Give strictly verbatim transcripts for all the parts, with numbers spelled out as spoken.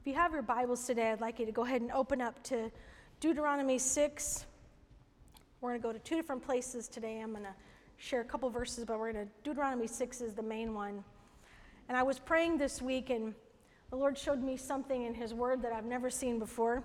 If you have your Bibles today, I'd like you to go ahead and open up to Deuteronomy six. We're going to go to two different places today. I'm going to share a couple verses, but we're going to, Deuteronomy six is the main one. And I was praying this week, and the Lord showed me something in His Word that I've never seen before.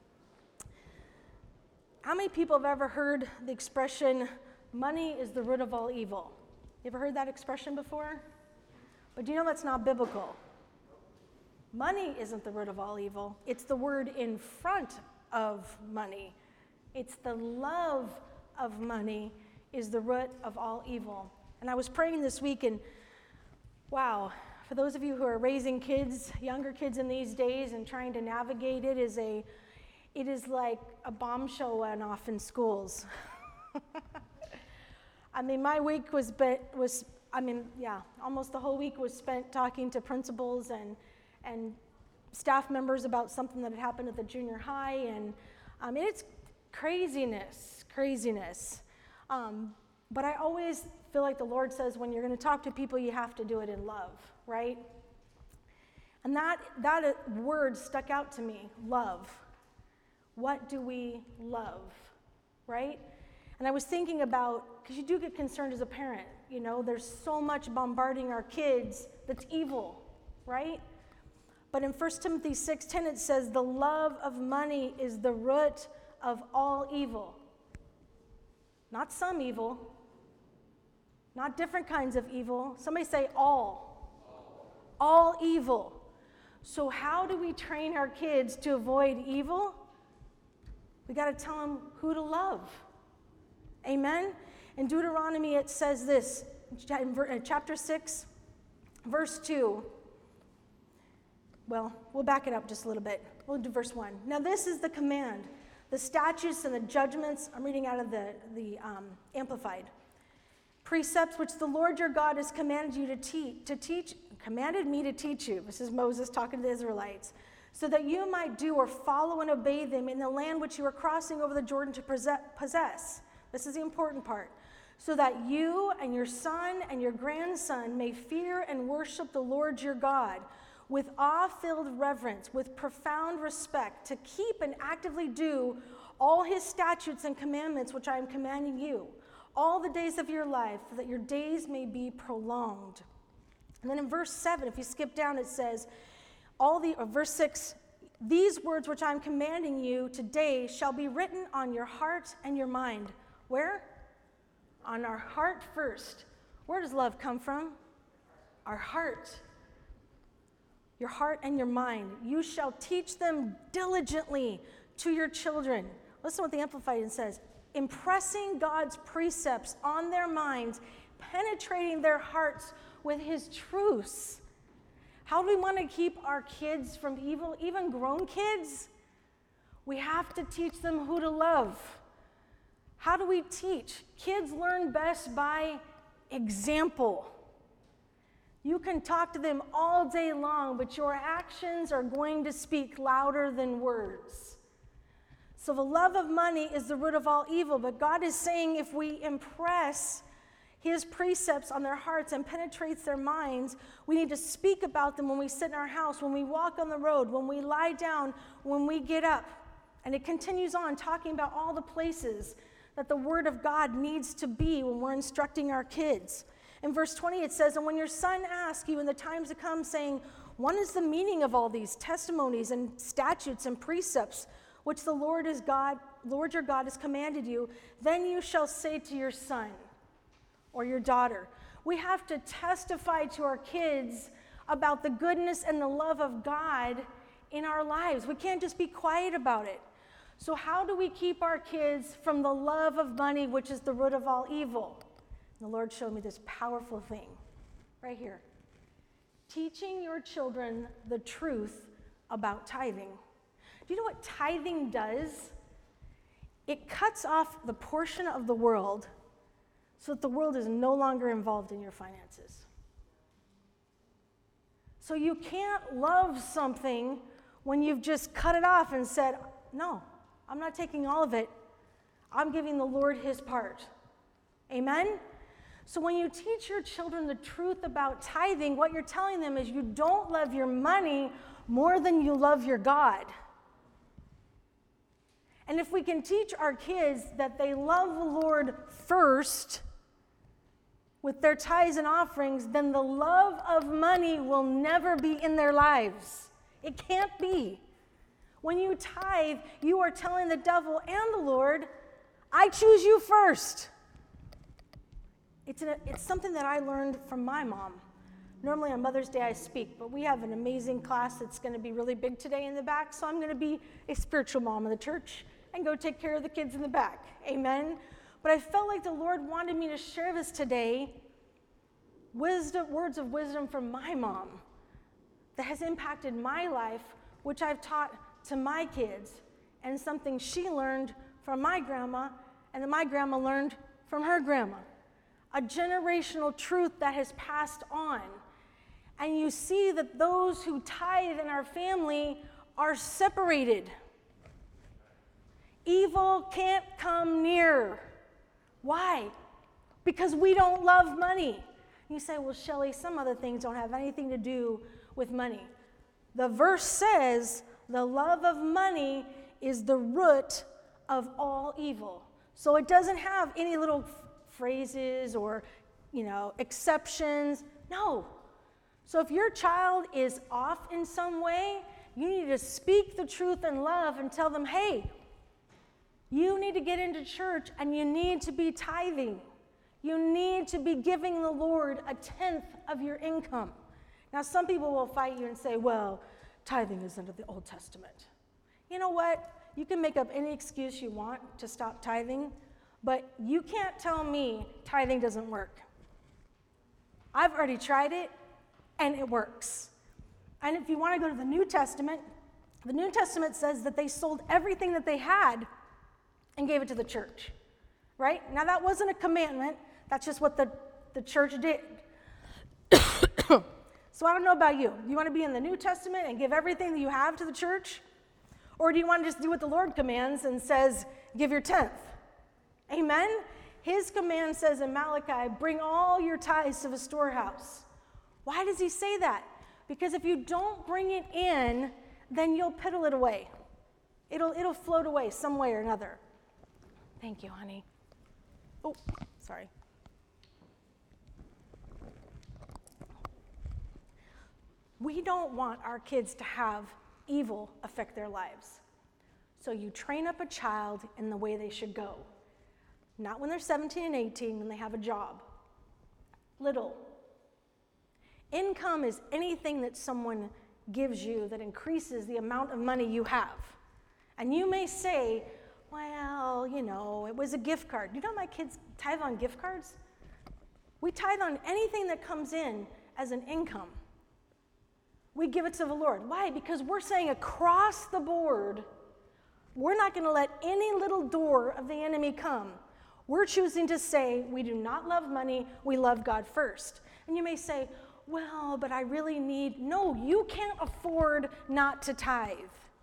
How many people have ever heard the expression, money is the root of all evil? You ever heard that expression before? But do you know that's not biblical? Money isn't the root of all evil. It's the word in front of money. It's the love of money is the root of all evil. And I was praying this week, and wow, for those of you who are raising kids, younger kids in these days, and trying to navigate it is a, it is like a bombshell went off in schools. I mean, my week was, was, I mean, yeah, almost the whole week was spent talking to principals and and staff members about something that had happened at the junior high, and um, it's craziness, craziness. Um, but I always feel like the Lord says when you're going to talk to people, you have to do it in love, right? And that, that word stuck out to me, love. What do we love, right? And I was thinking about, because you do get concerned as a parent, you know, there's so much bombarding our kids that's evil, right? But in First Timothy six ten, it says, the love of money is the root of all evil. Not some evil, not different kinds of evil. Somebody say all. All, all evil. So how do we train our kids to avoid evil? We got to tell them who to love. Amen? In Deuteronomy, it says this, in chapter six, verse two. Well, we'll back it up just a little bit. We'll do verse one. Now this is the command, the statutes and the judgments. I'm reading out of the, the um, Amplified. Precepts which the Lord your God has commanded you to teach, to teach, commanded me to teach you. This is Moses talking to the Israelites. So that you might do or follow and obey them in the land which you are crossing over the Jordan to possess. This is the important part. So that you and your son and your grandson may fear and worship the Lord your God with awe-filled reverence, with profound respect, to keep and actively do all his statutes and commandments which I am commanding you, all the days of your life, so that your days may be prolonged. And then in verse seven, if you skip down, it says, all the, or verse six, these words which I am commanding you today shall be written on your heart and your mind. Where? On our heart first. Where does love come from? Our heart. Your heart and your mind. You shall teach them diligently to your children. Listen to what the Amplified says. Impressing God's precepts on their minds, penetrating their hearts with his truths. How do we want to keep our kids from evil, even grown kids? We have to teach them who to love. How do we teach? Kids learn best by example. You can talk to them all day long, but your actions are going to speak louder than words. So the love of money is the root of all evil, but God is saying if we impress his precepts on their hearts and penetrates their minds, we need to speak about them when we sit in our house, when we walk on the road, when we lie down, when we get up. And it continues on talking about all the places that the word of God needs to be when we're instructing our kids. In verse twenty, it says, and when your son asks you in the times to come, saying, what is the meaning of all these testimonies and statutes and precepts which the Lord is God, Lord your God has commanded you, then you shall say to your son or your daughter. We have to testify to our kids about the goodness and the love of God in our lives. We can't just be quiet about it. So how do we keep our kids from the love of money, which is the root of all evil? The Lord showed me this powerful thing right here. Teaching your children the truth about tithing. Do you know what tithing does? It cuts off the portion of the world so that the world is no longer involved in your finances. So you can't love something when you've just cut it off and said, no, I'm not taking all of it. I'm giving the Lord his part. Amen? So when you teach your children the truth about tithing, what you're telling them is you don't love your money more than you love your God. And if we can teach our kids that they love the Lord first with their tithes and offerings, then the love of money will never be in their lives. It can't be. When you tithe, you are telling the devil and the Lord, I choose you first. It's, a, it's something that I learned from my mom. Normally on Mother's Day I speak, but we have an amazing class that's going to be really big today in the back, so I'm going to be a spiritual mom of the church and go take care of the kids in the back. Amen? But I felt like the Lord wanted me to share this today, wisdom, words of wisdom from my mom that has impacted my life, which I've taught to my kids, and something she learned from my grandma, and that my grandma learned from her grandma. A generational truth that has passed on. And you see that those who tithe in our family are separated. Evil can't come near. Why? Because we don't love money. You say, well, Shelley, some other things don't have anything to do with money. The verse says the love of money is the root of all evil. So it doesn't have any little phrases or, you know, exceptions. No. So if your child is off in some way, you need to speak the truth in love and tell them, hey, you need to get into church and you need to be tithing. You need to be giving the Lord a tenth of your income. Now, some people will fight you and say, well, tithing is under the Old Testament. You know what? You can make up any excuse you want to stop tithing, but you can't tell me tithing doesn't work. I've already tried it, and it works. And if you want to go to the New Testament, the New Testament says that they sold everything that they had and gave it to the church, right? Now, that wasn't a commandment. That's just what the, the church did. So I don't know about you. Do you want to be in the New Testament and give everything that you have to the church? Or do you want to just do what the Lord commands and says, give your tenth? Amen? His command says in Malachi, bring all your tithes to the storehouse. Why does he say that? Because if you don't bring it in, then you'll piddle it away. It'll, it'll float away some way or another. Thank you, honey. Oh, sorry. We don't want our kids to have evil affect their lives. So you train up a child in the way they should go. Not when they're seventeen and eighteen, when they have a job. Little. Income is anything that someone gives you that increases the amount of money you have. And you may say, well, you know, it was a gift card. You know my kids tithe on gift cards? We tithe on anything that comes in as an income. We give it to the Lord. Why? Because we're saying across the board, we're not going to let any little door of the enemy come. We're choosing to say we do not love money, we love God first. And you may say, well, but I really need, no, you can't afford not to tithe.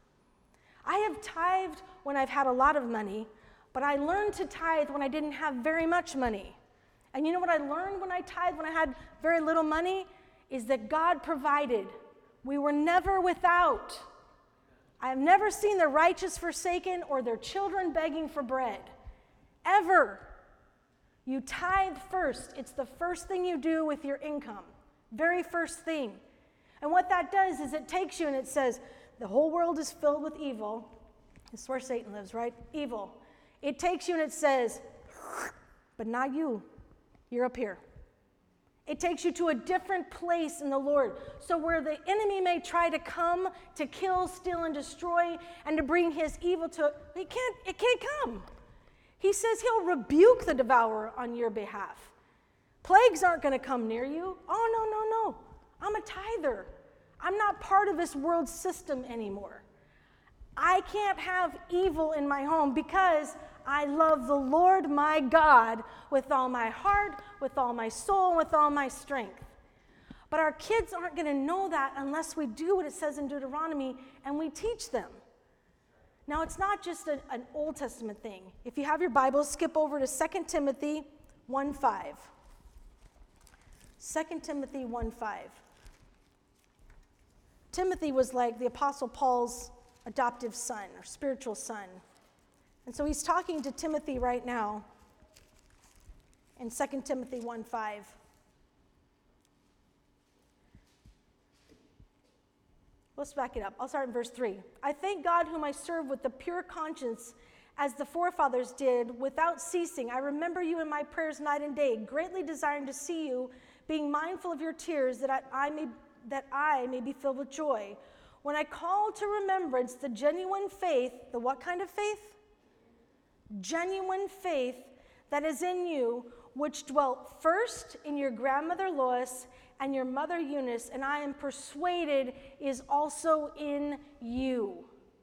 I have tithed when I've had a lot of money, but I learned to tithe when I didn't have very much money. And you know what I learned when I tithed when I had very little money? Is that God provided. We were never without. I have never seen the righteous forsaken or their children begging for bread. Ever. You tithe first. It's the first thing you do with your income. Very first thing. And what that does is it takes you and it says, the whole world is filled with evil. It's where Satan lives, right? Evil. It takes you and it says, but not you. You're up here. It takes you to a different place in the Lord. So where the enemy may try to come to kill, steal, and destroy, and to bring his evil to it, it can't, it can't come. He says he'll rebuke the devourer on your behalf. Plagues aren't going to come near you. Oh, no, no, no. I'm a tither. I'm not part of this world system anymore. I can't have evil in my home because I love the Lord my God with all my heart, with all my soul, and with all my strength. But our kids aren't going to know that unless we do what it says in Deuteronomy and we teach them. Now, it's not just a, an Old Testament thing. If you have your Bible, skip over to Second Timothy one five. Second Timothy one five. Timothy was like the Apostle Paul's adoptive son or spiritual son. And so he's talking to Timothy right now in Second Timothy one five. Let's back it up. I'll start in verse three. I thank God whom I serve with a pure conscience, as the forefathers did, without ceasing. I remember you in my prayers night and day, greatly desiring to see you, being mindful of your tears, that I, I may that I may be filled with joy. When I call to remembrance the genuine faith, the what kind of faith? Genuine faith that is in you, which dwelt first in your grandmother Lois and your mother Eunice, and I am persuaded is also in you.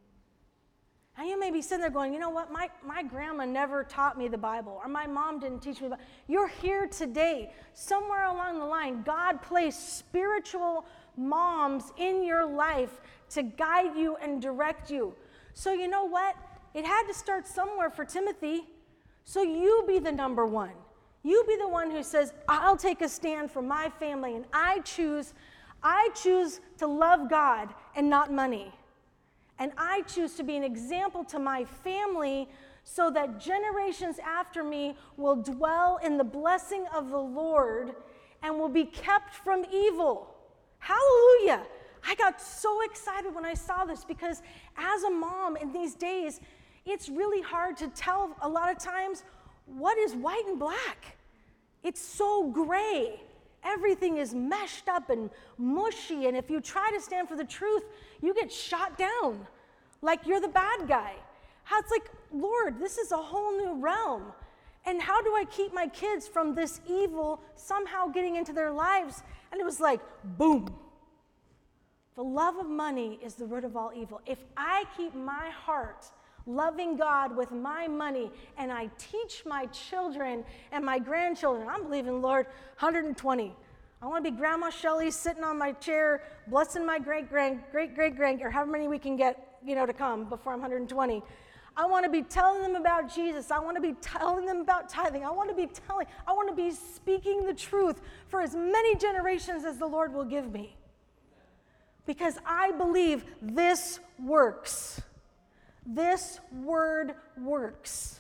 And you may be sitting there going, you know what, my, my grandma never taught me the Bible, or my mom didn't teach me the Bible. You're here today. Somewhere along the line, God placed spiritual moms in your life to guide you and direct you. So you know what? It had to start somewhere for Timothy. So you be the number one. You be the one who says, I'll take a stand for my family, and I choose, I choose to love God and not money. And I choose to be an example to my family so that generations after me will dwell in the blessing of the Lord and will be kept from evil. Hallelujah. I got so excited when I saw this, because as a mom in these days, it's really hard to tell a lot of times what is white and black. It's so gray. Everything is meshed up and mushy, and if you try to stand for the truth, you get shot down like you're the bad guy. How it's like, Lord, this is a whole new realm. And how do I keep my kids from this evil somehow getting into their lives? And it was like, boom. The love of money is the root of all evil. If I keep my heart loving God with my money, and I teach my children and my grandchildren, I'm believing, Lord, one hundred twenty. I want to be Grandma Shelley sitting on my chair, blessing my great-grand, great-great-grand, or however many we can get, you know, to come before I'm one hundred twenty. I want to be telling them about Jesus. I want to be telling them about tithing. I want to be telling, I want to be speaking the truth for as many generations as the Lord will give me. Because I believe this works. This word works.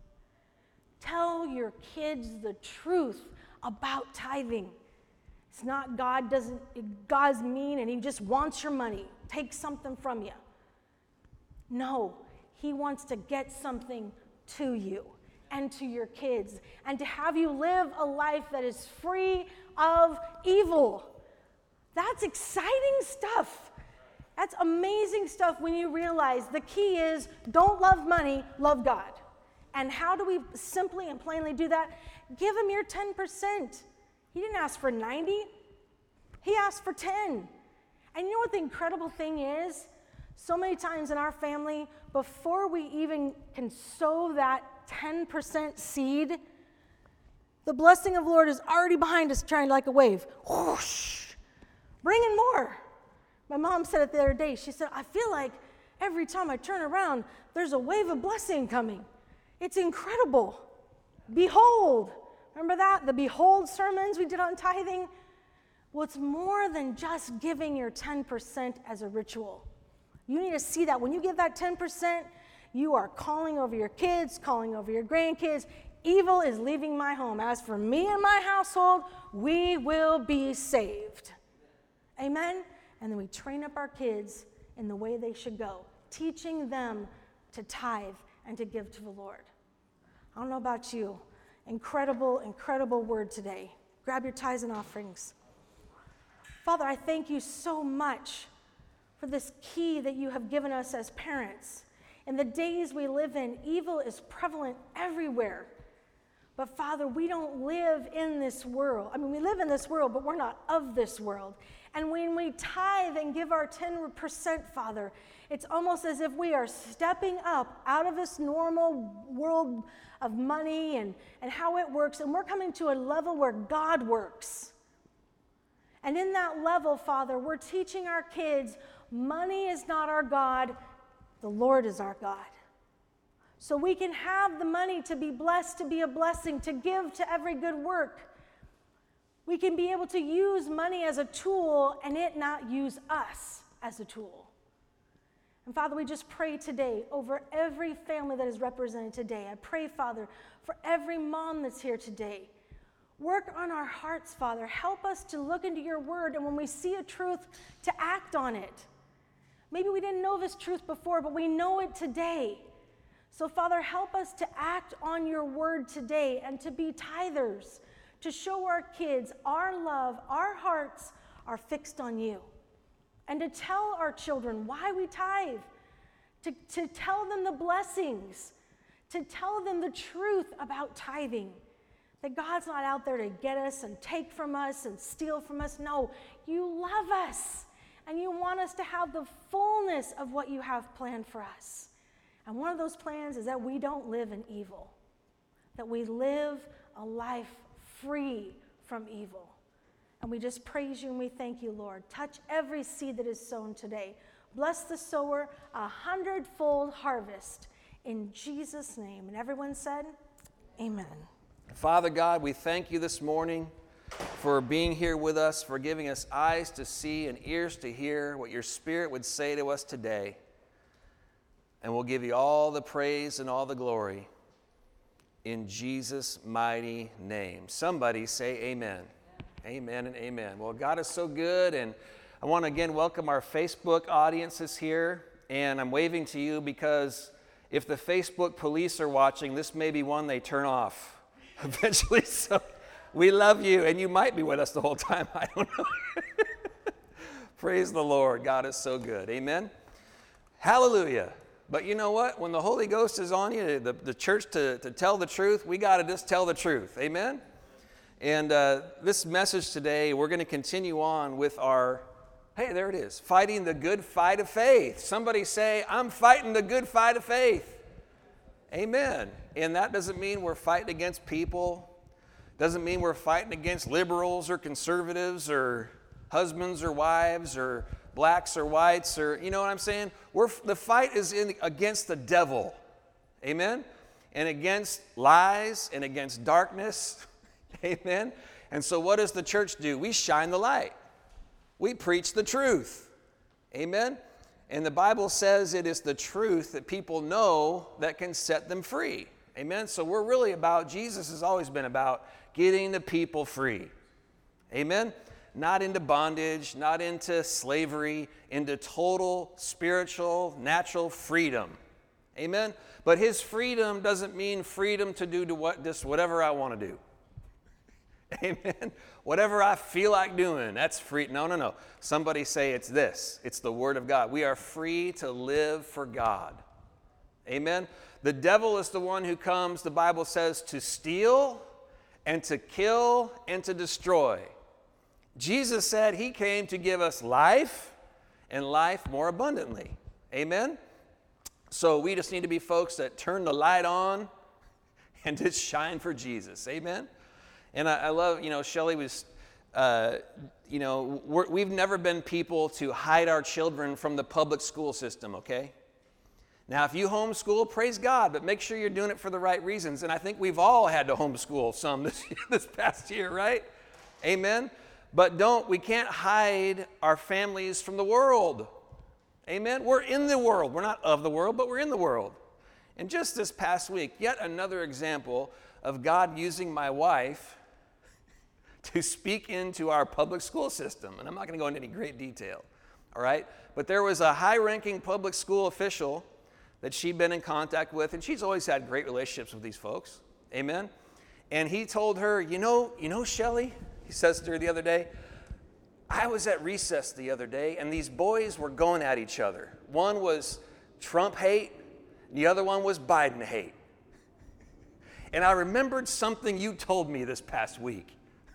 Tell your kids the truth about tithing. It's not God doesn't, God's mean and he just wants your money. Take something from you. No, he wants to get something to you and to your kids, and to have you live a life that is free of evil. That's exciting stuff. That's amazing stuff when you realize the key is don't love money, love God. And how do we simply and plainly do that? Give him your ten percent. He didn't ask for ninety. He asked for ten. And you know what the incredible thing is? So many times in our family, before we even can sow that ten percent seed, the blessing of the Lord is already behind us, trying like a wave. Whoosh! Bring in more. My mom said it the other day. She said, I feel like every time I turn around, there's a wave of blessing coming. It's incredible. Behold. Remember that? The behold sermons we did on tithing? Well, it's more than just giving your ten percent as a ritual. You need to see that. When you give that ten percent, you are calling over your kids, calling over your grandkids. Evil is leaving my home. As for me and my household, we will be saved. Amen? And then we train up our kids in the way they should go, teaching them to tithe and to give to the Lord. I don't know about you. Incredible, incredible word today. Grab your tithes and offerings. Father, I thank you so much for this key that you have given us as parents. In the days we live in, evil is prevalent everywhere. But Father, we don't live in this world. I mean, we live in this world, but we're not of this world. And when we tithe and give our ten percent, Father, it's almost as if we are stepping up out of this normal world of money and, and how it works, and we're coming to a level where God works. And in that level, Father, we're teaching our kids, money is not our God, the Lord is our God. So we can have the money to be blessed, to be a blessing, to give to every good work. We can be able to use money as a tool and it not use us as a tool. And Father, we just pray today over every family that is represented today. I pray, Father, for every mom that's here today. Work on our hearts, Father. Help us to look into your word, and when we see a truth, to act on it. Maybe we didn't know this truth before, but we know it today. So, Father, help us to act on your word today and to be tithers, to show our kids our love, our hearts are fixed on you. And to tell our children why we tithe, to, to tell them the blessings, to tell them the truth about tithing, that God's not out there to get us and take from us and steal from us. No, you love us, and you want us to have the fullness of what you have planned for us. And one of those plans is that we don't live in evil, that we live a life free from evil. And we just praise you and we thank you, Lord. Touch every seed that is sown today. Bless the sower, a hundredfold harvest in Jesus' name. And everyone said, amen. Father God, we thank you this morning for being here with us, for giving us eyes to see and ears to hear what your Spirit would say to us today. And we'll give you all the praise and all the glory in Jesus' mighty name. Somebody say amen. Amen and amen. Well, God is so good, and I want to again welcome our Facebook audiences here, and I'm waving to you because if the Facebook police are watching, this may be one they turn off eventually. So we love you, and you might be with us the whole time. I don't know. Praise the Lord. God is so good. Amen. Hallelujah. But you know what? When the Holy Ghost is on you, the, the church to, to tell the truth, we got to just tell the truth. Amen. And uh, this message today, we're going to continue on with our, hey, there it is, fighting the good fight of faith. Somebody say, I'm fighting the good fight of faith. Amen. And that doesn't mean we're fighting against people. Doesn't mean we're fighting against liberals or conservatives or husbands or wives or blacks or whites or, you know what I'm saying? We're, the fight is in, against the devil. Amen. And against lies and against darkness. Amen. And so what does the church do? We shine the light. We preach the truth. Amen. And the Bible says it is the truth that people know that can set them free. Amen. So we're really about, Jesus has always been about getting the people free. Amen. Not into bondage, not into slavery, into total spiritual, natural freedom. Amen. But his freedom doesn't mean freedom to do to what, just whatever I want to do. Amen. Whatever I feel like doing, that's free. No, no, no. Somebody say it's this. It's the Word of God. We are free to live for God. Amen. The devil is the one who comes, the Bible says, to steal and to kill and to destroy. Jesus said he came to give us life and life more abundantly. Amen. So we just need to be folks that turn the light on and just shine for Jesus. Amen. And I, I love, you know, Shelley was, uh, you know, we're, we've never been people to hide our children from the public school system, okay? Now, if you homeschool, praise God, but make sure you're doing it for the right reasons. And I think we've all had to homeschool some this, this past year, right? Amen? But don't, we can't hide our families from the world. Amen? We're in the world. We're not of the world, but we're in the world. And just this past week, yet another example of God using my wife to speak into our public school system. And I'm not going to go into any great detail, all right? But there was a high-ranking public school official that she'd been in contact with, and she's always had great relationships with these folks, amen? And he told her, you know, you know, Shelley, he says to her the other day, I was at recess the other day, and these boys were going at each other. One was Trump hate, and the other one was Biden hate. And I remembered something you told me this past week.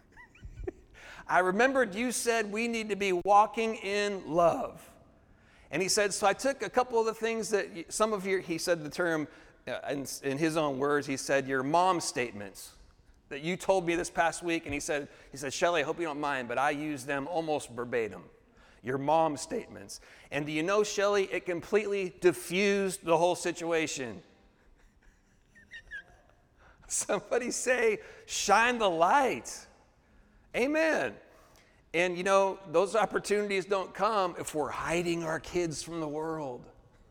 I remembered you said we need to be walking in love. And he said, so I took a couple of the things that you, some of your, he said the term, uh, in, in his own words, he said, your mom statements that you told me this past week. And he said, he said, Shelley, I hope you don't mind, but I use them almost verbatim. Your mom statements. And do you know, Shelley, it completely diffused the whole situation. Somebody say, shine the light. Amen. And you know, those opportunities don't come if we're hiding our kids from the world.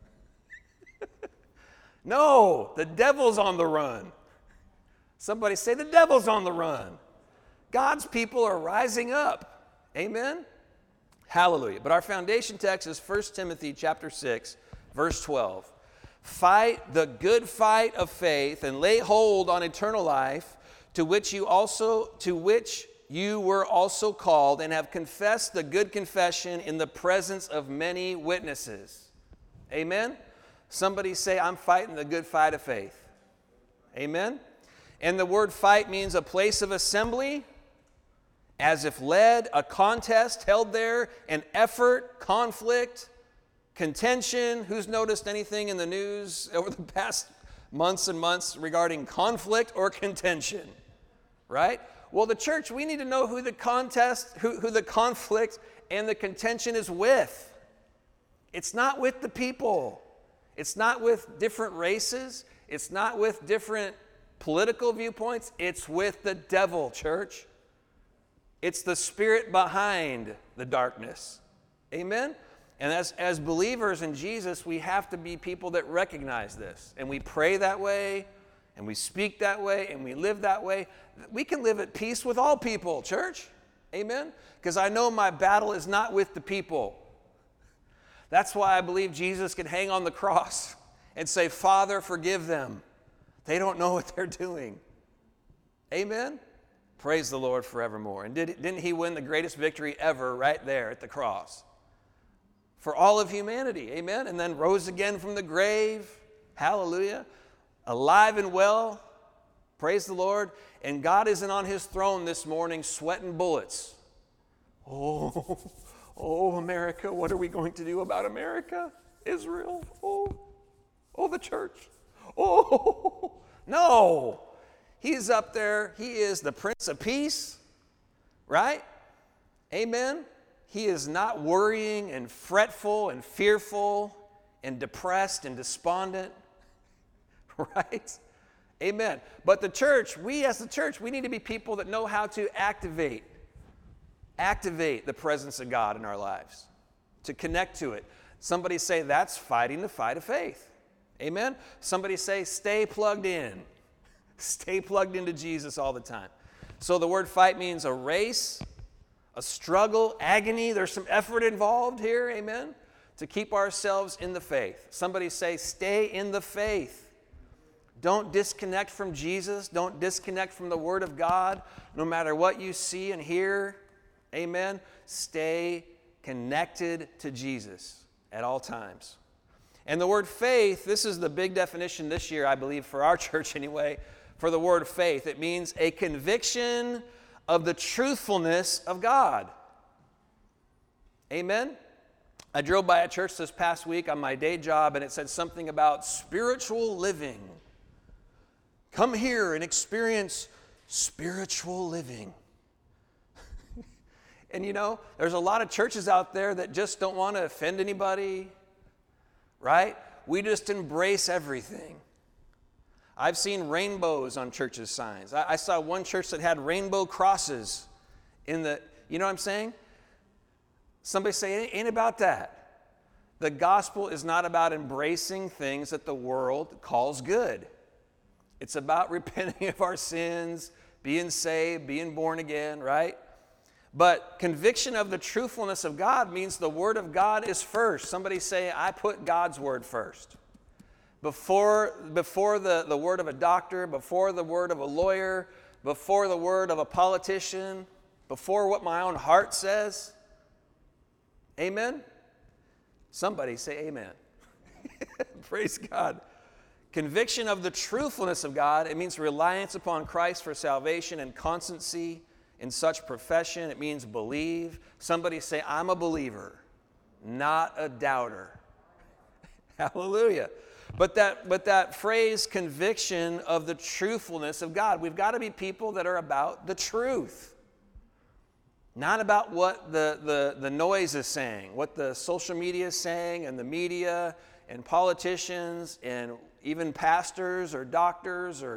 No, the devil's on the run. Somebody say, the devil's on the run. God's people are rising up. Amen? Hallelujah. But our foundation text is First Timothy chapter six, verse twelve. Fight the good fight of faith and lay hold on eternal life, to which you also to which you were also called, and have confessed the good confession in the presence of many witnesses. Amen? Somebody say, I'm fighting the good fight of faith. Amen? And the word fight means a place of assembly, as if led, a contest held there, an effort, conflict, contention. Who's noticed anything in the news over the past months and months regarding conflict or contention? Right? Well, the church, we need to know who the contest, who, who the conflict and the contention is with. It's not with the people. It's not with different races. It's not with different political viewpoints. It's with the devil, church. It's the spirit behind the darkness. Amen? And as, as believers in Jesus, we have to be people that recognize this. And we pray that way, and we speak that way, and we live that way. We can live at peace with all people, church. Amen? Because I know my battle is not with the people. That's why I believe Jesus could hang on the cross and say, Father, forgive them. They don't know what they're doing. Amen? Praise the Lord forevermore. And did, didn't he win the greatest victory ever right there at the cross? For all of humanity. Amen? And then rose again from the grave. Hallelujah. Alive and well. Praise the Lord. And God isn't on his throne this morning sweating bullets. Oh, oh, America, what are we going to do about America? Israel. Oh, oh, the church. Oh, no. He's up there. He is the Prince of Peace, right? Amen. He is not worrying and fretful and fearful and depressed and despondent, right? Amen. But the church, we as the church, we need to be people that know how to activate, activate the presence of God in our lives, to connect to it. Somebody say, that's fighting the fight of faith. Amen. Somebody say, stay plugged in. Stay plugged into Jesus all the time. So the word fight means a race, a struggle, agony. There's some effort involved here, amen, to keep ourselves in the faith. Somebody say, stay in the faith. Don't disconnect from Jesus. Don't disconnect from the Word of God. No matter what you see and hear, amen, stay connected to Jesus at all times. And the word faith, this is the big definition this year, I believe, for our church anyway, for the word faith. It means a conviction of the truthfulness of God. Amen? I drove by a church this past week on my day job, and it said something about spiritual living. Come here and experience spiritual living. And you know, there's a lot of churches out there that just don't want to offend anybody, right? We just embrace everything. I've seen rainbows on churches' signs. I, I saw one church that had rainbow crosses in the, you know what I'm saying? Somebody say, it ain't about that. The gospel is not about embracing things that the world calls good. It's about repenting of our sins, being saved, being born again, right? But conviction of the truthfulness of God means the Word of God is first. Somebody say, I put God's Word first. Before, before the, the word of a doctor, before the word of a lawyer, before the word of a politician, before what my own heart says. Amen? Somebody say amen. Praise God. Conviction of the truthfulness of God, it means reliance upon Christ for salvation and constancy in such profession. It means believe. Somebody say, I'm a believer, not a doubter. Hallelujah. But that, but that phrase, conviction of the truthfulness of God, we've got to be people that are about the truth. Not about what the, the, the noise is saying, what the social media is saying, and the media, and politicians, and even pastors or doctors or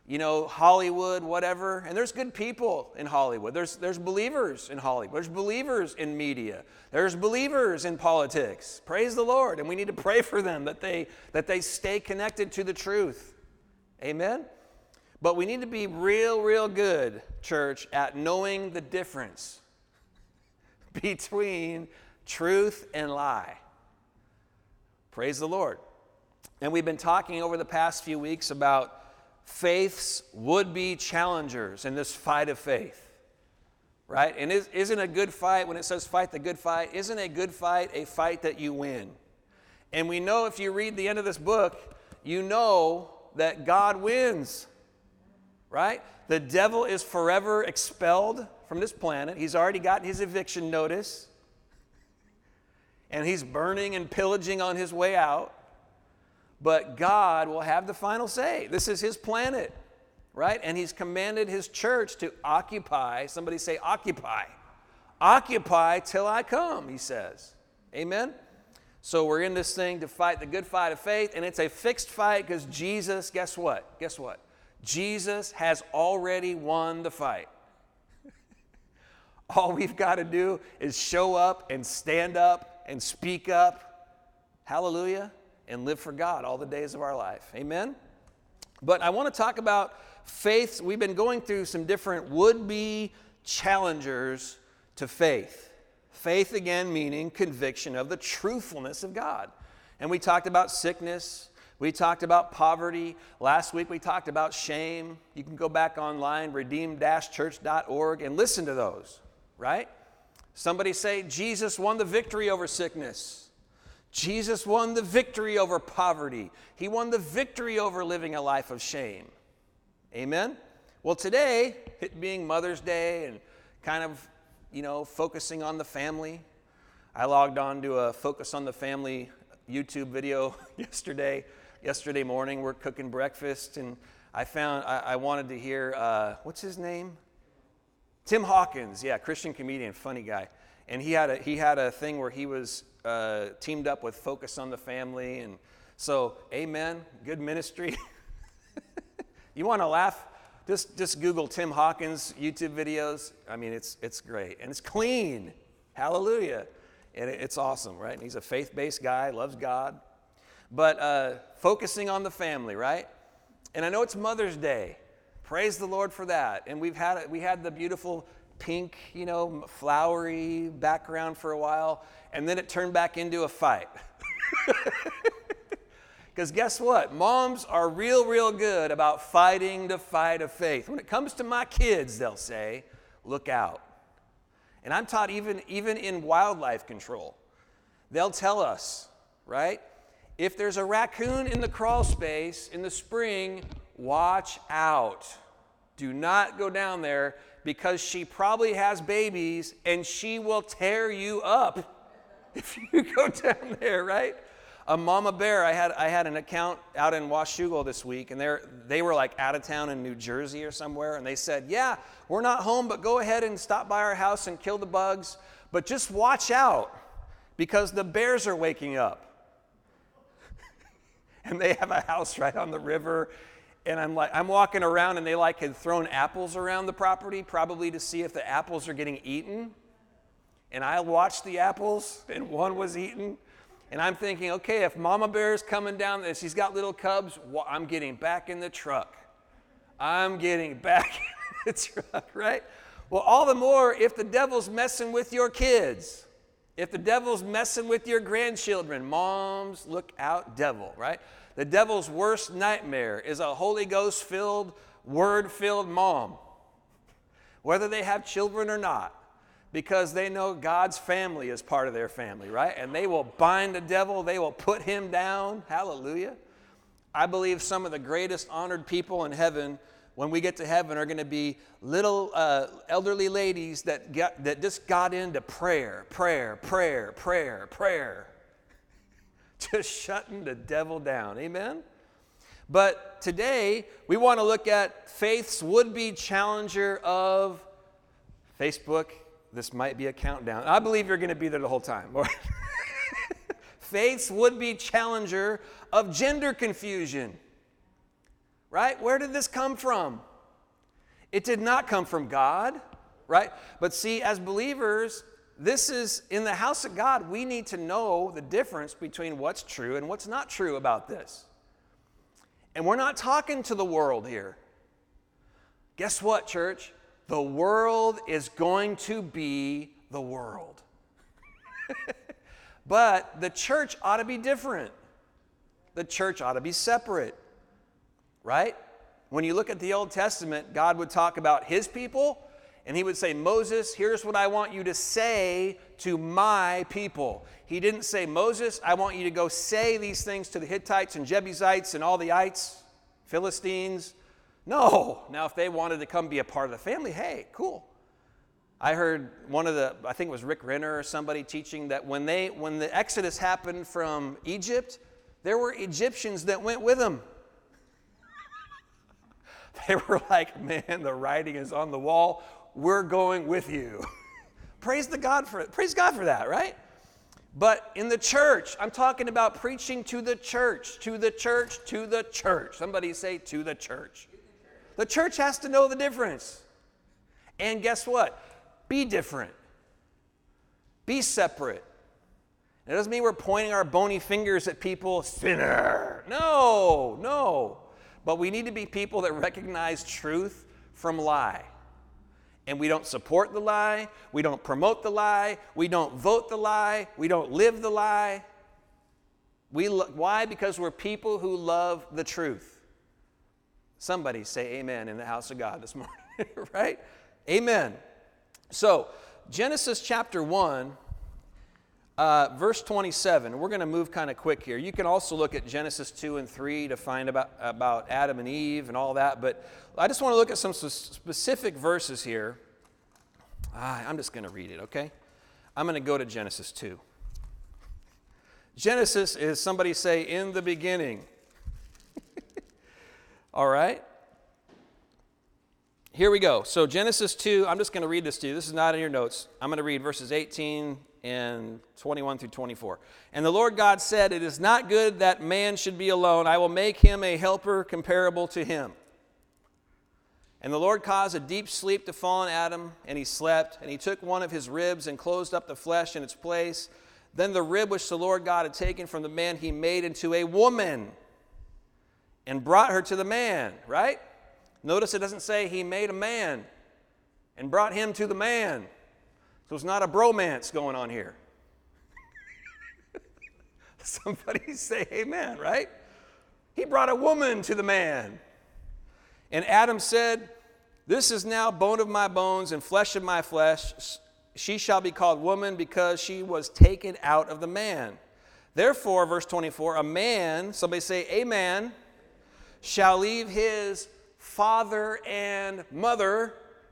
you know, Hollywood, whatever. And there's good people in Hollywood. There's, there's believers in Hollywood. There's believers in media. There's believers in politics. Praise the Lord. And we need to pray for them that they, that they stay connected to the truth. Amen? But we need to be real, real good, church, at knowing the difference between truth and lie. Praise the Lord. And we've been talking over the past few weeks about faith's would-be challengers in this fight of faith, right? And is, isn't a good fight, when it says fight the good fight, isn't a good fight a fight that you win? And we know if you read the end of this book, you know that God wins, right? The devil is forever expelled from this planet. He's already gotten his eviction notice, and he's burning and pillaging on his way out. But God will have the final say. This is his planet, right? And he's commanded his church to occupy. Somebody say occupy. Occupy till I come, he says. Amen? So we're in this thing to fight the good fight of faith, and it's a fixed fight because Jesus, guess what? Guess what? Jesus has already won the fight. All we've got to do is show up and stand up and speak up. Hallelujah. And live for God all the days of our life. Amen? But I want to talk about faith. We've been going through some different would-be challengers to faith. Faith, again, meaning conviction of the truthfulness of God. And we talked about sickness. We talked about poverty. Last week we talked about shame. You can go back online, redeemed dash church dot org, and listen to those, right? Somebody say, Jesus won the victory over sickness. Jesus won the victory over poverty. He won the victory over living a life of shame. Amen? Well, today, it being Mother's Day and kind of, you know, focusing on the family, I logged on to a Focus on the Family YouTube video yesterday. Yesterday morning, we're cooking breakfast, and I found, I, I wanted to hear, uh, what's his name? Tim Hawkins, yeah, Christian comedian, funny guy. And he had a, he had a thing where he was uh, teamed up with Focus on the Family. And so, amen, good ministry. You want to laugh? Just, just Google Tim Hawkins YouTube videos. I mean, it's, it's great. And it's clean. Hallelujah. And it, it's awesome, right? And he's a faith-based guy, loves God. But uh, focusing on the family, right? And I know it's Mother's Day. Praise the Lord for that. And we've had we had the beautiful pink, you know, flowery background for a while, and then it turned back into a fight. Because guess what? Moms are real, real good about fighting the fight of faith. When it comes to my kids, they'll say, look out. And I'm taught even, even in wildlife control, they'll tell us, right? If there's a raccoon in the crawl space in the spring, watch out. Do not go down there because she probably has babies and she will tear you up if you go down there, right? A mama bear, I had I had an account out in Washougal this week, and they they were like out of town in New Jersey or somewhere, and they said, yeah, we're not home, but go ahead and stop by our house and kill the bugs, but just watch out because the bears are waking up. And they have a house right on the river. And I'm like, I'm walking around, and they like had thrown apples around the property, probably to see if the apples are getting eaten. And I watched the apples, and one was eaten. And I'm thinking, okay, if Mama Bear's coming down, and she's got little cubs, well, I'm getting back in the truck. I'm getting back in the truck, right? Well, all the more if the devil's messing with your kids, if the devil's messing with your grandchildren, moms, look out, devil, right? The devil's worst nightmare is a Holy Ghost-filled, word-filled mom, whether they have children or not, because they know God's family is part of their family, right? And they will bind the devil. They will put him down. Hallelujah. I believe some of the greatest honored people in heaven, when we get to heaven, are going to be little uh, elderly ladies that, get, that just got into prayer, prayer, prayer, prayer, prayer. Just shutting the devil down. Amen? But today, we want to look at faith's would-be challenger of Facebook. This might be a countdown. I believe you're going to be there the whole time. Faith's would-be challenger of gender confusion. right? Where did this come from? It did not come from God, right? But see, as believers, this is in the house of God, we need to know the difference between what's true and what's not true about this. And we're not talking to the world here. Guess what, church? The world is going to be the world. But the church ought to be different. The church ought to be separate, right? When you look at the Old Testament, God would talk about his people, and he would say, Moses, here's what I want you to say to my people. He didn't say, Moses, I want you to go say these things to the Hittites and Jebusites and all the ites, Philistines. No. Now, if they wanted to come be a part of the family, hey, cool. I heard one of the, I think it was Rick Renner or somebody teaching that when they, when the Exodus happened from Egypt, there were Egyptians that went with them. They were like, man, the writing is on the wall. We're going with you. Praise the God for it. Praise God for that, right? But in the church, I'm talking about preaching to the church, to the church, to the church. Somebody say to the church. The church has to know the difference. And guess what? Be different. Be separate. It doesn't mean we're pointing our bony fingers at people, sinner. No, no. But we need to be people that recognize truth from lie. And we don't support the lie. We don't promote the lie. We don't vote the lie. We don't live the lie. We lo- Why? Because we're people who love the truth. Somebody say amen in the house of God this morning, right? Amen. So, Genesis chapter one, uh, verse twenty-seven. We're going to move kind of quick here. You can also look at Genesis two and three to find about, about Adam and Eve and all that. But I just want to look at some specific verses here. Ah, I'm just going to read it, okay? I'm going to go to Genesis two. Genesis is, somebody say, in the beginning. All right? Here we go. So Genesis two, I'm just going to read this to you. This is not in your notes. I'm going to read verses eighteen and twenty-one through twenty-four. And the Lord God said, it is not good that man should be alone. I will make him a helper comparable to him. And the Lord caused a deep sleep to fall on Adam, and he slept. And he took one of his ribs and closed up the flesh in its place. Then the rib which the Lord God had taken from the man he made into a woman and brought her to the man, right? Notice it doesn't say he made a man and brought him to the man. So it's not a bromance going on here. Somebody say amen, right? He brought a woman to the man. And Adam said, this is now bone of my bones and flesh of my flesh. She shall be called woman because she was taken out of the man. Therefore, verse twenty-four, a man, somebody say amen, shall leave his father and mother,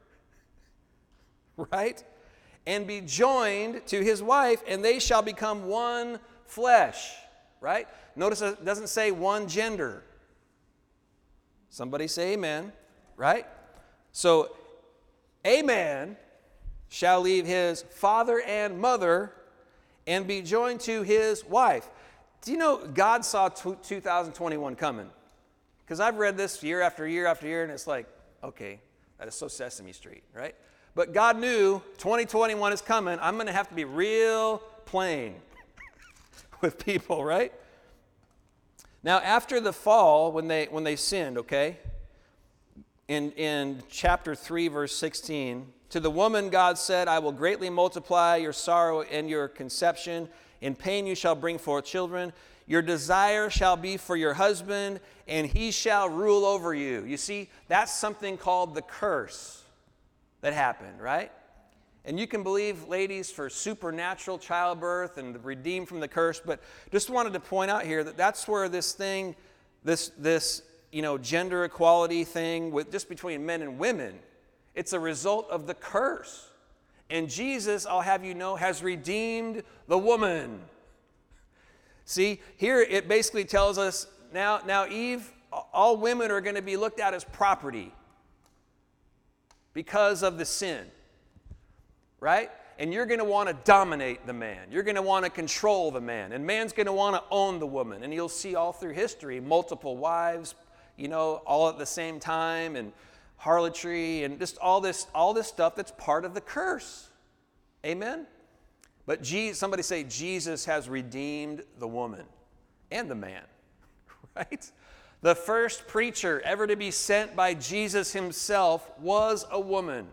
right? And be joined to his wife, and they shall become one flesh, right? Notice it doesn't say one gender. Somebody say amen, right? So, a man shall leave his father and mother and be joined to his wife. Do you know God saw two thousand twenty-one coming? Because I've read this year after year after year, and it's like, okay, that is so Sesame Street, right? But God knew twenty twenty-one is coming. I'm going to have to be real plain with people, right? Now, after the fall, when they when they sinned, okay, in, in chapter three, verse sixteen, to the woman God said, I will greatly multiply your sorrow and your conception. In pain you shall bring forth children. Your desire shall be for your husband, and he shall rule over you. You see, that's something called the curse that happened, right? And you can believe, ladies, for supernatural childbirth and redeemed from the curse, but just wanted to point out here that that's where this thing, this, this you know, gender equality thing with just between men and women, it's a result of the curse. And Jesus, I'll have you know, has redeemed the woman. See, here it basically tells us, now, now Eve, all women are going to be looked at as property because of the sin, right? And you're going to want to dominate the man. You're going to want to control the man. And man's going to want to own the woman. And you'll see all through history, multiple wives, you know, all at the same time, and harlotry, and just all this, all this stuff that's part of the curse. Amen? But Jesus, somebody say, Jesus has redeemed the woman and the man, right? The first preacher ever to be sent by Jesus himself was a woman.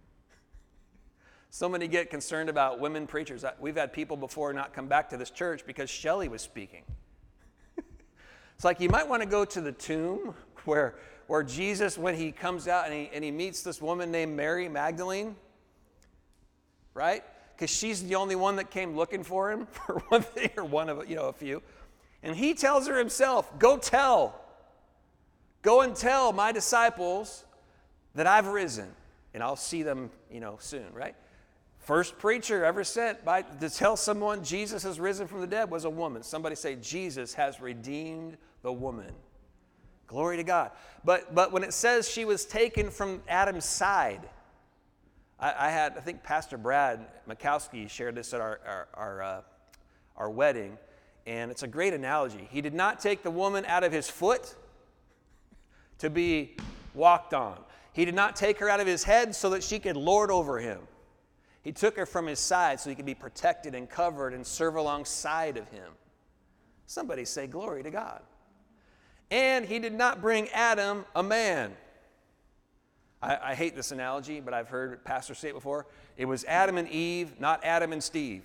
So many get concerned about women preachers. We've had people before not come back to this church because Shelley was speaking. It's like you might want to go to the tomb where, where Jesus, when he comes out and he, and he meets this woman named Mary Magdalene, right? Because she's the only one that came looking for him, for one thing, or one of, you know, a few. And he tells her himself, go tell, go and tell my disciples that I've risen, and I'll see them, you know, soon, right? First preacher ever sent by, to tell someone Jesus has risen from the dead was a woman. Somebody say, Jesus has redeemed the woman. Glory to God. But, but when it says she was taken from Adam's side, I, I had, I think Pastor Brad Mikowski shared this at our, our, our, uh, our wedding, and it's a great analogy. He did not take the woman out of his foot to be walked on. He did not take her out of his head so that she could lord over him. He took her from his side so he could be protected and covered and serve alongside of him. Somebody say, glory to God. And he did not bring Adam a man. I, I hate this analogy, but I've heard pastors say it before. It was Adam and Eve, not Adam and Steve.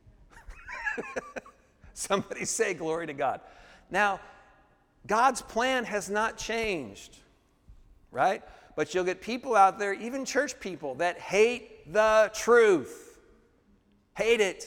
Somebody say, glory to God. Now, God's plan has not changed, right? But you'll get people out there, even church people, that hate the truth. Hate it.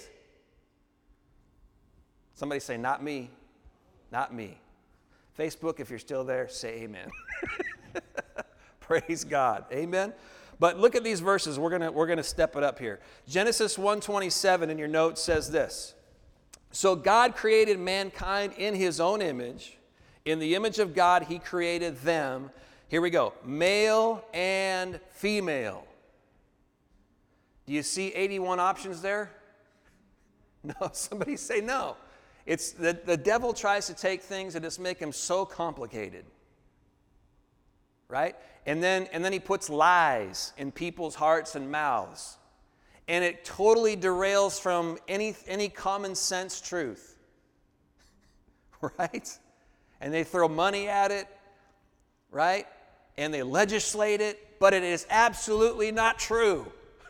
Somebody say, not me. Not me. Facebook, if you're still there, say amen. Praise God. Amen. But look at these verses. We're gonna we're gonna step it up here. Genesis one twenty-seven in your notes says this. So God created mankind in his own image. In the image of God, he created them. Here we go. Male and female. Do you see eighty-one options there? No, somebody say no. It's the, the devil tries to take things and just make them so complicated. Right? And then, and then he puts lies in people's hearts and mouths. And it totally derails from any, any common sense truth. Right? And they throw money at it. Right? And they legislate it, but it is absolutely not true.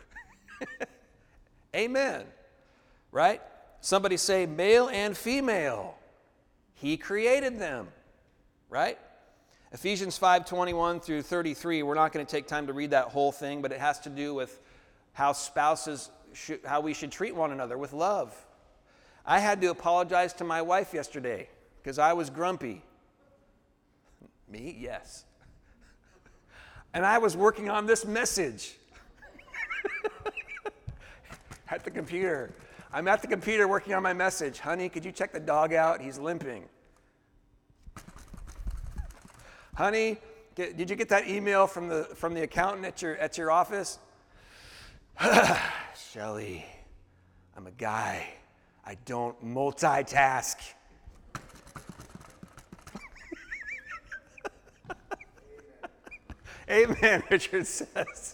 Amen. Right? Somebody say male and female. He created them. Right? Ephesians five twenty-one through thirty-three, we're not going to take time to read that whole thing, but it has to do with how spouses, should, how we should treat one another with love. I had to apologize to my wife yesterday because I was grumpy. Me? Yes. And I was working on this message at the computer. I'm at the computer working on my message. Honey, could you check the dog out? He's limping. Honey, get, did you get that email from the from the accountant at your at your office? Shelley, I'm a guy. I don't multitask. Amen, Richard says.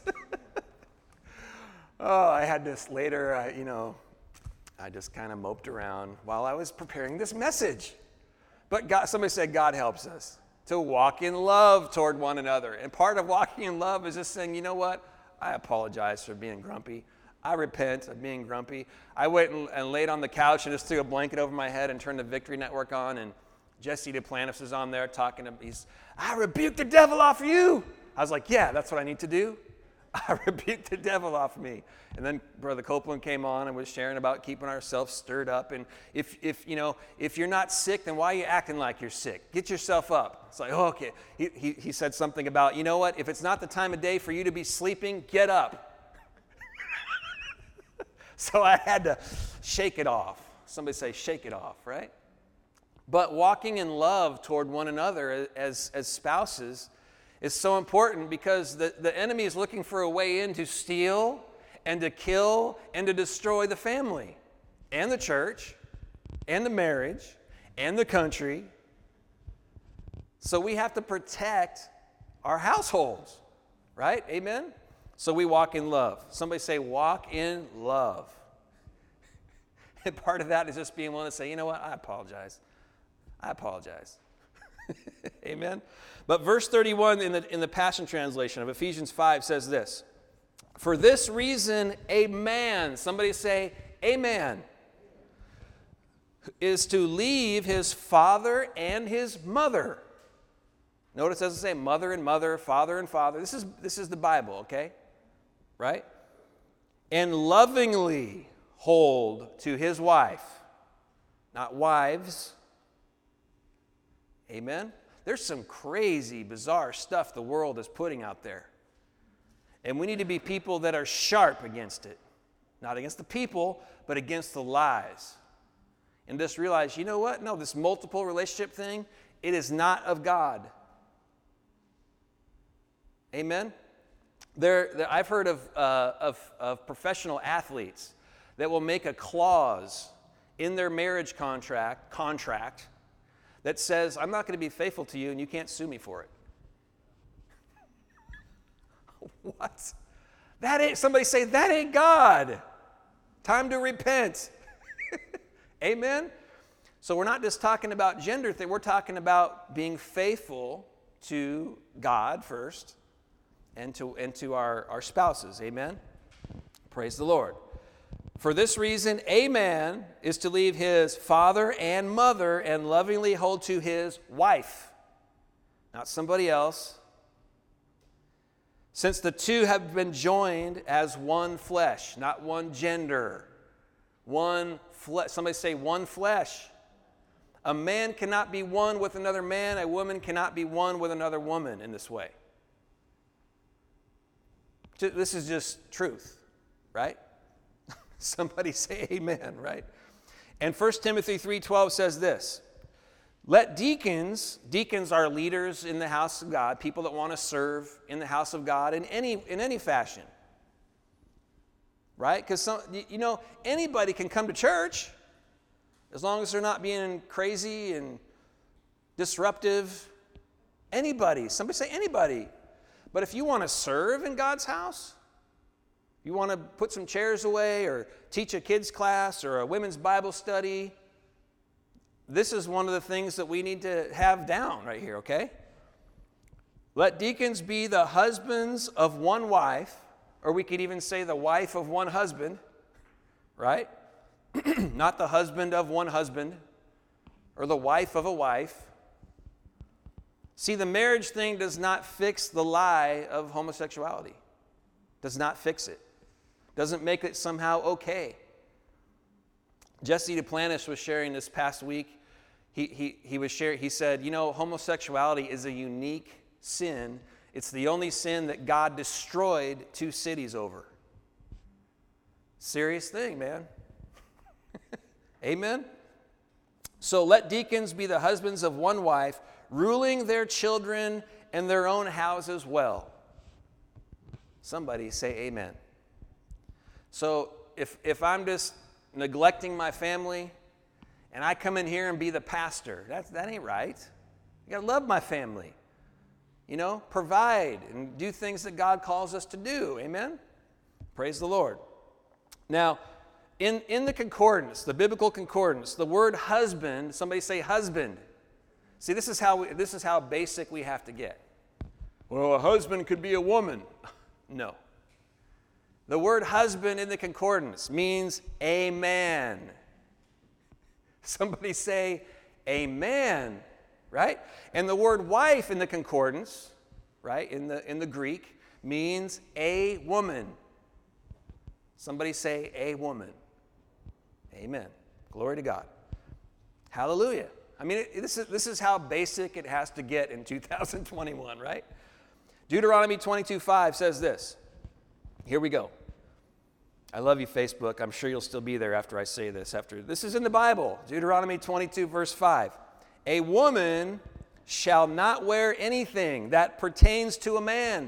Oh, I had this later, uh, you know, I just kind of moped around while I was preparing this message. But God, somebody said God helps us to walk in love toward one another. And part of walking in love is just saying, you know what? I apologize for being grumpy. I repent of being grumpy. I went and, and laid on the couch and just threw a blanket over my head and turned the Victory Network on, and Jesse Duplantis is on there talking to me. He's, I rebuke the devil off of you. I was like, yeah, that's what I need to do. I rebuke the devil off me. And then Brother Copeland came on and was sharing about keeping ourselves stirred up. And if, if you know, if you're not sick, then why are you acting like you're sick? Get yourself up. It's like, oh, okay. He, he, he said something about, you know what? If it's not the time of day for you to be sleeping, get up. So I had to shake it off. Somebody say, shake it off, right? But walking in love toward one another as, as spouses is so important because the, the enemy is looking for a way in to steal and to kill and to destroy the family and the church and the marriage and the country. So we have to protect our households, right? Amen? So we walk in love. Somebody say, walk in love. And part of that is just being willing to say, you know what, I apologize. I apologize. Amen? But verse thirty-one in the, in the Passion Translation of Ephesians five says this, for this reason, a man, somebody say, amen, is to leave his father and his mother. Notice it doesn't say mother and mother, father and father. This is, this is the Bible, okay? Right? And lovingly hold to his wife, not wives. Amen? There's some crazy, bizarre stuff the world is putting out there. And we need to be people that are sharp against it. Not against the people, but against the lies. And just realize, you know what? No, this multiple relationship thing, it is not of God. Amen? There, there, I've heard of, uh, of, of professional athletes that will make a clause in their marriage contract, contract that says, I'm not going to be faithful to you and you can't sue me for it. What? That ain't, somebody say, that ain't God. Time to repent. Amen? So we're not just talking about gender thing, we're talking about being faithful to God first and to, and to our, our spouses. Amen? Praise the Lord. For this reason, a man is to leave his father and mother and lovingly hold to his wife, not somebody else, since the two have been joined as one flesh, not one gender. One flesh. Somebody say one flesh. A man cannot be one with another man. A woman cannot be one with another woman in this way. This is just truth, right? Somebody say amen, right? And First Timothy three twelve says this, let deacons, deacons are leaders in the house of God, people that want to serve in the house of God in any, in any fashion, right? Because, some, you know, anybody can come to church as long as they're not being crazy and disruptive. Anybody, somebody say anybody. But if you want to serve in God's house, you want to put some chairs away or teach a kids class or a women's Bible study, this is one of the things that we need to have down right here, okay? Let deacons be the husbands of one wife, or we could even say the wife of one husband, right? Not the husband of one husband, or the wife of a wife. See, the marriage thing does not fix the lie of homosexuality. Does not fix it. Doesn't make it somehow okay. Jesse Duplantis was sharing this past week. He, he, he was sharing, he said, you know, homosexuality is a unique sin. It's the only sin that God destroyed two cities over. Serious thing, man. Amen? So let deacons be the husbands of one wife, ruling their children and their own houses well. Somebody say amen. So if, if I'm just neglecting my family and I come in here and be the pastor, that, that ain't right. I got to love my family. You know, provide and do things that God calls us to do. Amen? Praise the Lord. Now, in, in the concordance, the biblical concordance, the word husband, somebody say husband. See, this is how we, this is how basic we have to get. Well, a husband could be a woman. No. The word husband in the concordance means a man. Somebody say amen, right? And the word wife in the concordance, right, in the, in the Greek, means a woman. Somebody say a woman. Amen. Glory to God. Hallelujah. I mean, it, this is, this is how basic it has to get in two thousand twenty-one, right? Deuteronomy twenty-two five says this. Here we go. I love you, Facebook. I'm sure you'll still be there after I say this. After this is in the Bible. Deuteronomy twenty-two, verse five. A woman shall not wear anything that pertains to a man,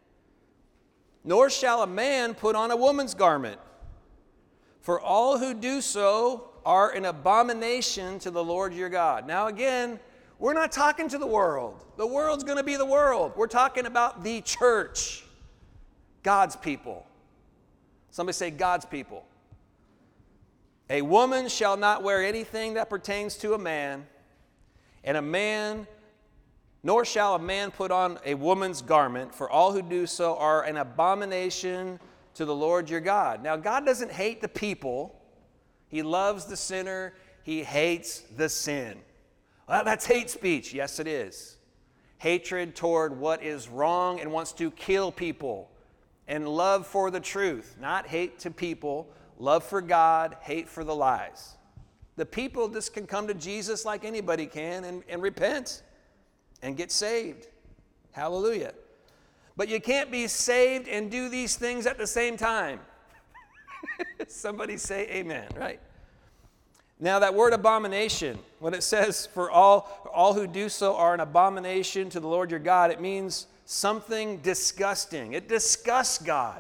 nor shall a man put on a woman's garment. For all who do so are an abomination to the Lord your God. Now again, We're not talking to the world. The world's going to be the world. We're talking about the church, God's people. Somebody say God's people. A woman shall not wear anything that pertains to a man, and a man, nor shall a man put on a woman's garment, for all who do so are an abomination to the Lord your God. Now, God doesn't hate the people. He loves the sinner. He hates the sin. Well, that's hate speech. Yes, it is. Hatred toward what is wrong and wants to kill people. And love for the truth. Not hate to people. Love for God, hate for the lies. The people just can come to Jesus like anybody can and, and repent and get saved. Hallelujah. But you can't be saved and do these things at the same time. Somebody say amen, right? Now that word abomination, when it says for all, all who do so are an abomination to the Lord your God, it means something disgusting. It disgusts God.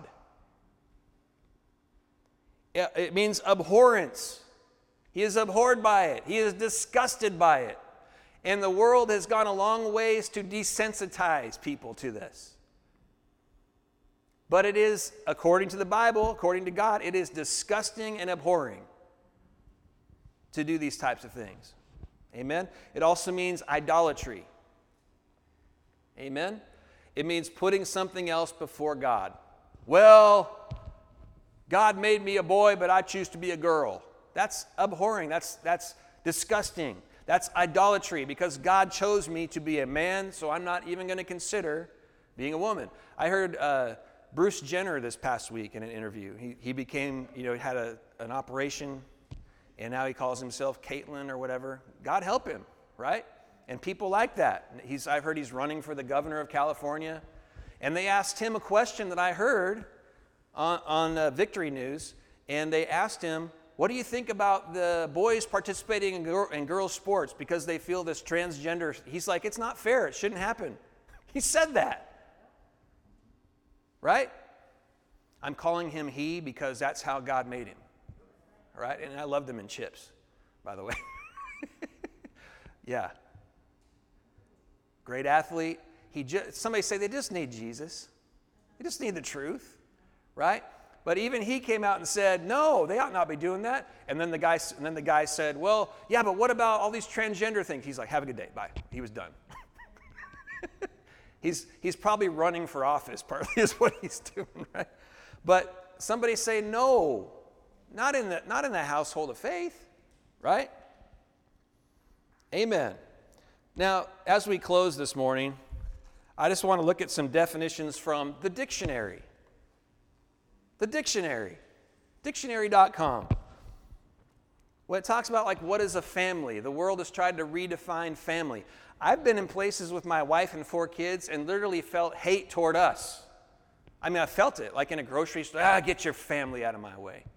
It means abhorrence. He is abhorred by it. He is disgusted by it. And the world has gone a long ways to desensitize people to this. But it is, according to the Bible, according to God, it is disgusting and abhorring to do these types of things. Amen? It also means idolatry. Amen? It means putting something else before God. Well, God made me a boy, but I choose to be a girl. That's abhorring. That's, that's disgusting. That's idolatry because God chose me to be a man, so I'm not even going to consider being a woman. I heard uh, Bruce Jenner this past week in an interview. He, he became, you know, had a, an operation, and now he calls himself Caitlyn or whatever. God help him, right? And people like that. He's, I've heard he's running for the governor of California. And they asked him a question that I heard on, on uh, Victory News, and they asked him, what do you think about the boys participating in, girl, in girls' sports because they feel this transgender? He's like, it's not fair. It shouldn't happen. He said that. Right? I'm calling him he because that's how God made him. Right? And I loved him in Chips, by the way. Yeah. Great athlete. He just, somebody say they just need Jesus. They just need the truth. Right? But even he came out and said, no, they ought not be doing that. And then the guy, and then the guy said, well, yeah, but what about all these transgender things? He's like, have a good day. Bye. He was done. he's, he's probably running for office, partly is what he's doing, right? But somebody say, no, not in the, not in the household of faith, right? Amen. Now, as we close this morning, I just want to look at some definitions from the dictionary. The dictionary, dictionary dot com. When it talks about like what is a family, the world has tried to redefine family. I've been in places with my wife and four kids and literally felt hate toward us. I mean, I felt it, like in a grocery store, ah, get your family out of my way.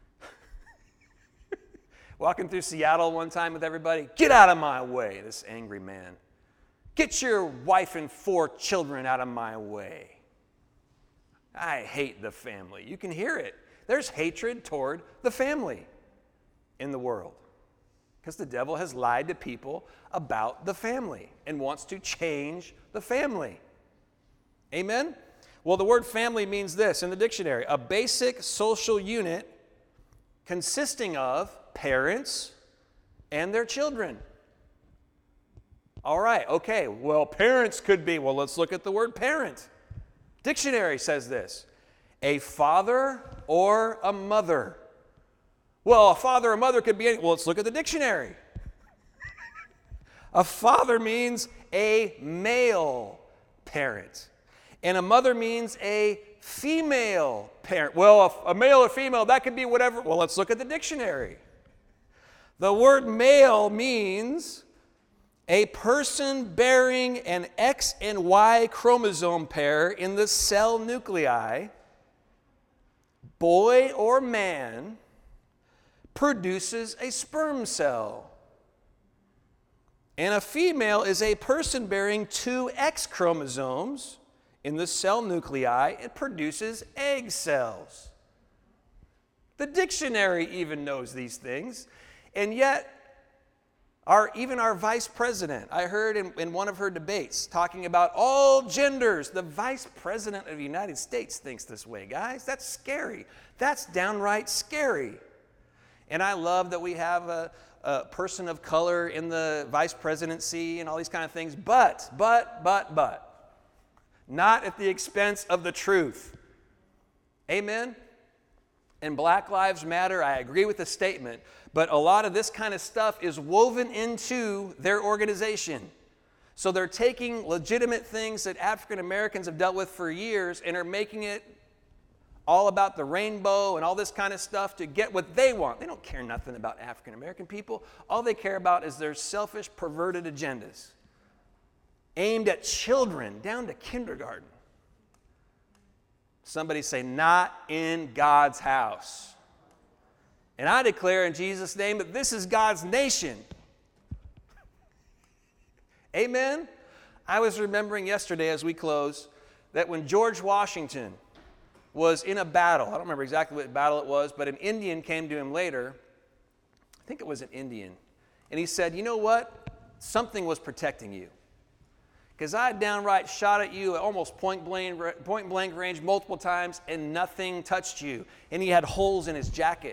Walking through Seattle one time with everybody, get out of my way, this angry man. Get your wife and four children out of my way. I hate the family. You can hear it. There's hatred toward the family in the world because the devil has lied to people about the family and wants to change the family. Amen? Well, the word family means this in the dictionary, a basic social unit consisting of parents and their children. All right, okay, well, parents could be, well, let's look at the word parent. Dictionary says this, a father or a mother. Well, a father or mother could be any, well, let's look at the dictionary. A father means a male parent, and a mother means a female parent. Well, a, a male or female, that could be whatever. Well, let's look at the dictionary. The word male means a person bearing an X and Y chromosome pair in the cell nuclei, boy or man, produces a sperm cell. And a female is a person bearing two X chromosomes in the cell nuclei. It produces egg cells. The dictionary even knows these things. And yet, Our, even our vice president, I heard in, in one of her debates talking about all genders. The vice president of the United States thinks this way, guys. That's scary. That's downright scary. And I love that we have a, a person of color in the vice presidency and all these kind of things. But, but, but, but, not at the expense of the truth. Amen? And Black Lives Matter, I agree with the statement, but a lot of this kind of stuff is woven into their organization. So they're taking legitimate things that African Americans have dealt with for years and are making it all about the rainbow and all this kind of stuff to get what they want. They don't care nothing about African American people. All they care about is their selfish, perverted agendas aimed at children down to kindergarten. Somebody say, not in God's house. And I declare in Jesus' name that this is God's nation. Amen? I was remembering yesterday as we close that when George Washington was in a battle, I don't remember exactly what battle it was, but an Indian came to him later. I think it was an Indian. And he said, you know what? Something was protecting you. Because I downright shot at you at almost point blank, point blank range multiple times and nothing touched you. And he had holes in his jacket.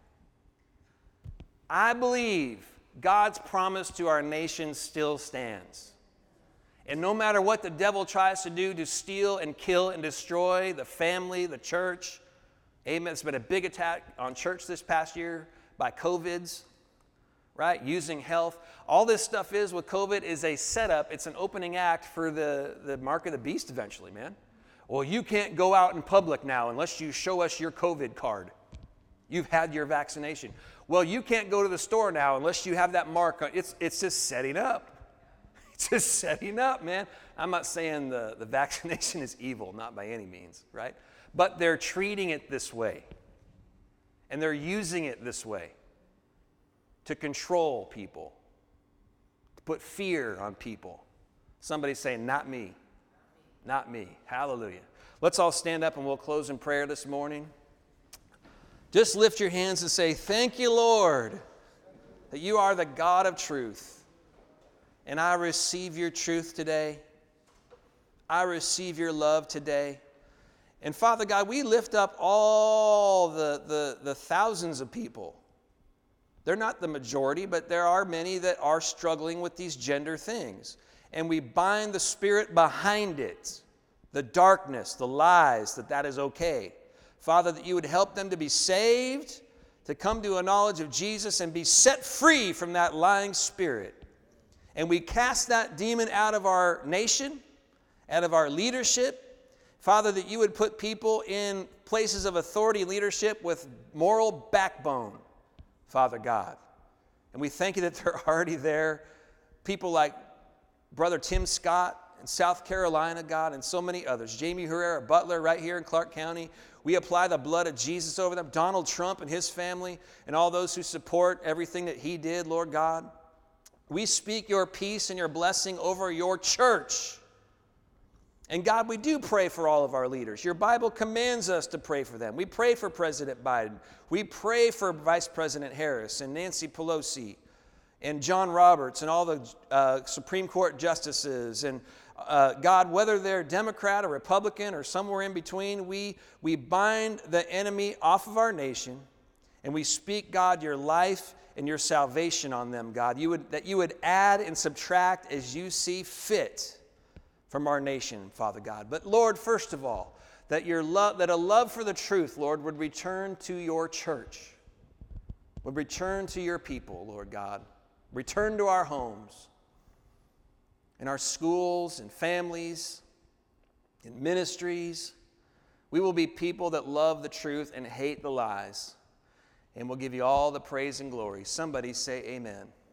I believe God's promise to our nation still stands. And no matter what the devil tries to do to steal and kill and destroy the family, the church, amen, it's been a big attack on church this past year by COVIDs. Right? Using health. All this stuff is with COVID is a setup. It's an opening act for the, the mark of the beast eventually, man. Well, you can't go out in public now unless you show us your COVID card. You've had your vaccination. Well, you can't go to the store now unless you have that mark. It's, it's just setting up. It's just setting up, man. I'm not saying the, the vaccination is evil, not by any means, right? But they're treating it this way. And they're using it this way. To control people, to put fear on people. Somebody say, not me, not me. Hallelujah. Let's all stand up and we'll close in prayer this morning. Just lift your hands and say, thank you, Lord, that you are the God of truth. And I receive your truth today. I receive your love today. And Father God, we lift up all the, the, the thousands of people. They're not the majority, but there are many that are struggling with these gender things. And we bind the spirit behind it, the darkness, the lies, that that is okay. Father, that you would help them to be saved, to come to a knowledge of Jesus and be set free from that lying spirit. And we cast that demon out of our nation, out of our leadership. Father, that you would put people in places of authority leadership with moral backbone. Father God. And we thank you that they're already there. People like Brother Tim Scott in South Carolina, God, and so many others. Jamie Herrera Butler right here in Clark County. We apply the blood of Jesus over them. Donald Trump and his family and all those who support everything that he did, Lord God. We speak your peace and your blessing over your church. And God, we do pray for all of our leaders. Your Bible commands us to pray for them. We pray for President Biden. We pray for Vice President Harris and Nancy Pelosi and John Roberts and all the uh, Supreme Court justices. And uh, God, whether they're Democrat or Republican or somewhere in between, we, we bind the enemy off of our nation and we speak, God, your life and your salvation on them, God. You would, that you would add and subtract as you see fit from our nation, Father God. But Lord, first of all, that your love, that a love for the truth, Lord, would return to your church, would return to your people, Lord God. Return to our homes, in our schools and families, in ministries. We will be people that love the truth and hate the lies. And we'll give you all the praise and glory. Somebody say amen.